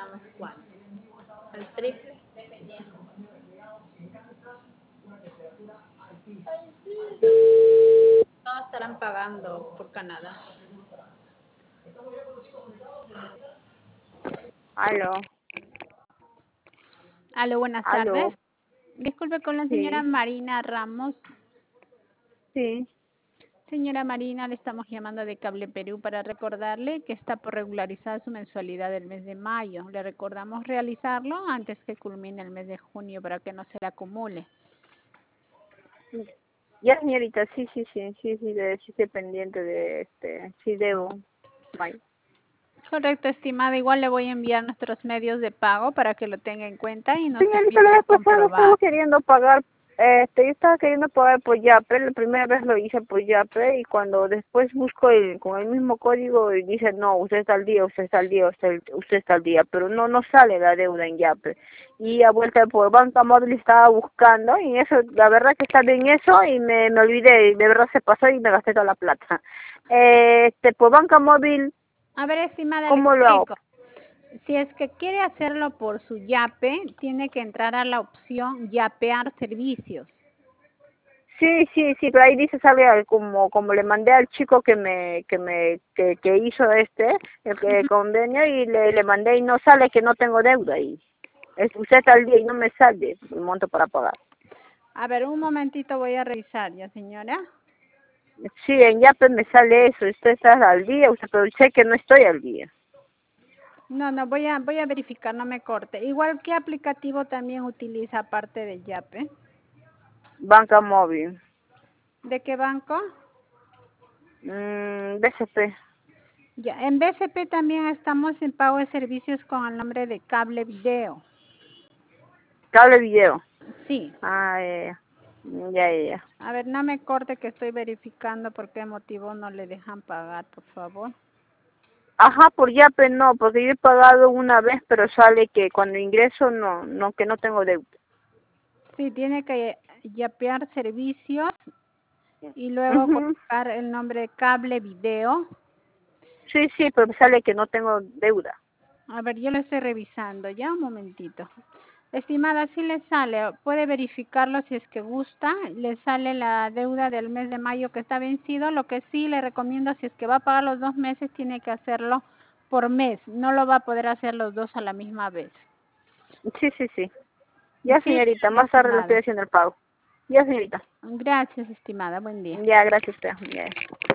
pagamos cuánto. El triple. Todos estarán pagando por Canadá. Aló, Aló, buenas aló, tardes. Disculpe con la señora sí, Marina Ramos. sí. Señora Marina, le estamos llamando de Cable Perú para recordarle que está por regularizar su mensualidad del mes de mayo. Le recordamos realizarlo antes que culmine el mes de junio para que no se le acumule. Ya, señorita, sí estoy pendiente de sí debo. Bye. Correcto, estimada. Igual le voy a enviar nuestros medios de pago para que lo tenga en cuenta y nos Señorita, la permita vez pasada estaba comprobar. queriendo pagar, yo estaba queriendo pagar por Yape, la primera vez lo hice por Yape y cuando después busco con el mismo código y dice, no, usted está al día, usted está al día, usted está al día, pero no sale la deuda en Yape. Y a vuelta por banca móvil estaba buscando y eso, la verdad que estaba en eso y me olvidé, de verdad se pasó y me gasté toda la plata. Por banca móvil, A ver, estimada, le ¿cómo lo hago? explico. Si es que quiere hacerlo por su Yape, tiene que entrar a la opción Yapear servicios. Sí, pero ahí dice, sale como le mandé al chico que hizo el convenio y le mandé y no sale que no tengo deuda y usted está al día y no me sale el monto para pagar. A ver, un momentito voy a revisar ya, señora. Sí, en Yape me sale eso, usted está al día, pero sé que no estoy al día. No, voy a verificar, no me corte. Igual, ¿qué aplicativo también utiliza aparte de Yape? Banca móvil, ¿De qué banco? BCP, Ya, en BCP también estamos en pago de servicios con el nombre de Cable Video. cable video. Sí. Ah, ya. A ver, no me corte que estoy verificando por qué motivo no le dejan pagar, por favor. Ajá, por Yape no, porque yo he pagado una vez, pero sale que cuando ingreso que no tengo deuda. Sí, tiene que yapear servicios y luego Ujú. colocar el nombre de Cable Video. Sí, pero sale que no tengo deuda. A ver, yo lo estoy revisando, ya un momentito. Estimada, sí le sale, puede verificarlo si es que gusta, le sale la deuda del mes de mayo que está vencido, lo que sí le recomiendo si es que va a pagar los 2 meses, tiene que hacerlo por mes, no lo va a poder hacer los dos a la misma vez. Sí. Ya, Sí, señorita, más tarde le estoy estimada. haciendo el pago. Ya, señorita. Gracias, estimada, buen día. Ya, gracias a usted. Ya.